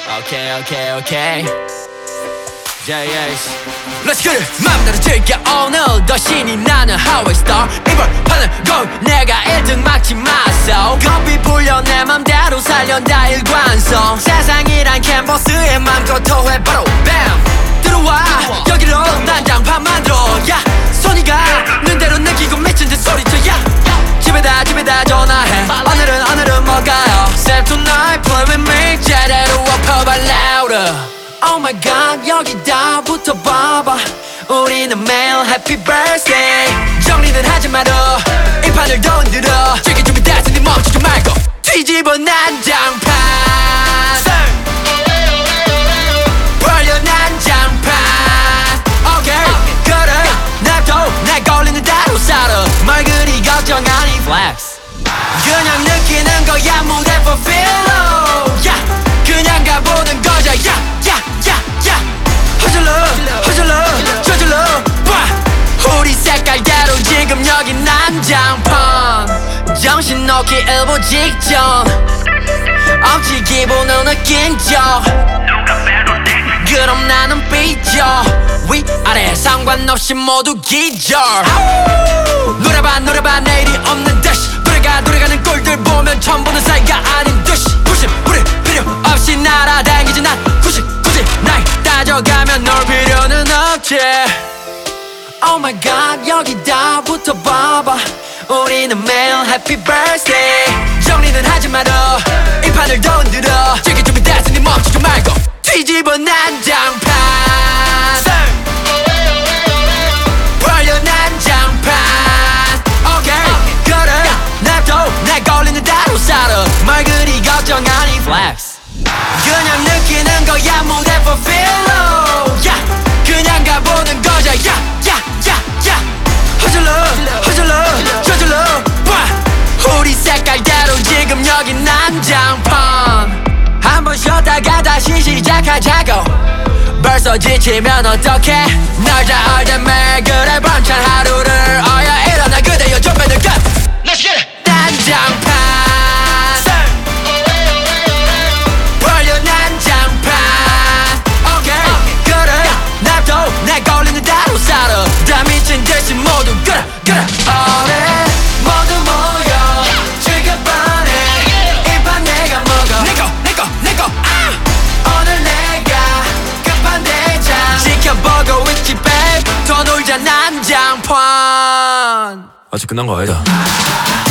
Okay. Yeah. Let's get it. 맘대로 즐겨 오늘도 신이 나는 Highway Star. 이번 판은 걸 내가 1등 막지 마소. 커피 불려 내 맘대로 살려 다 일관성. 세상이란 캔버스에 맘껏 토해 바로 BAM. 들어와 여기로 난장판 만들어. 야 손이 가는 대로 느끼고 미친 듯 소리쳐. 야 집에다 전화해. 오늘은 뭐가요? Say tonight play with me. 제대로 엎어봐 louder. Oh my god 여기다 붙어봐봐. 우리는 매일 happy birthday. 정리는 하지 마라. 이 판을 더 흔들어. 즐길 준비 됐으니 멈추지 말고 뒤집어 난장판. 벌려 난장판. Okay 그래 냅둬 내 걸리는 대로 살아. 말 그리 걱정하니 flex. 그냥 느끼는 거야 무대 for feel. 야 그냥 가보는 거자. 야 저질러 봐. 우리 색깔대로 지금 여기 난장판. 정신 놓기 일보 직전. 엄지 기분을 느낀 적. 그럼 나는 삐져. 위아래 상관없이 모두 기절. 노래봐 내일이 없는 듯이. 노래가는 꼴들 보면 처음 보는 사이가 아닌 듯이. 우리 필요 없이 날아다니지 난 굳이 날 따져가면 널 필요는 없지. Oh my god 여기다 붙어봐봐. 우리는 매일 happy birthday. 정리는 하지 마라. 이 판을 더 흔들어. 즐길 준비 됐으니 멈추지 말고 뒤집어 난장판. 벌려 난장판. Okay 그래 냅둬 내 걸리는 대로 살아. 말 그리 걱정하니 flex. 그냥 느끼는 거야 무대 for feel. 야 그냥 가보는 거자. 야 저질러 봐. 우리 색깔대로 지금 여기 난장판. 한번 쉬었다가 다시 시작하자고. 벌써 지치면 어떡해. 널 다 알던 매일 그래 번찬 하루를 어여 일어나 그대여 좁혀들 것. Let's get it. 난장판. 벌려 난장판. Okay 그래 냅둬 내 걸리는 대로 살아. 다 미친 듯이 모두 그래 어래 모두 모여 즐겨봐네. 이 판 내가 먹어. 내거 오늘 내가 급한 대장. 지켜보고 있지 babe. 더 놀자 난장판. 아직 끝난 거 아니다.